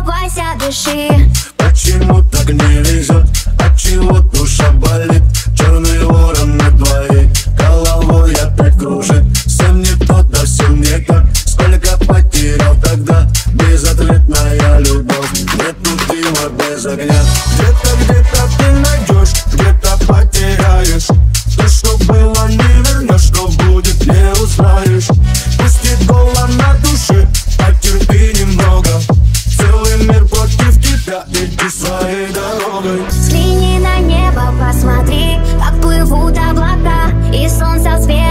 оставайся, дыши. Почему так не везет? Отчего душа болит? Черные вороны твои головой опять кружит. Сын не тот, да все не так. Сколько потерял тогда безответная любовь. Нету дыма без огня. Где-то ты найдешь, где-то потеряешь. То, что было, не вернешь, что будет, не узнаешь. Пусть голова на душе, потерпи немного. Целый мир против тебя, иди своей дорогой. Взгляни на небо, посмотри, как плывут облака, и солнце светит.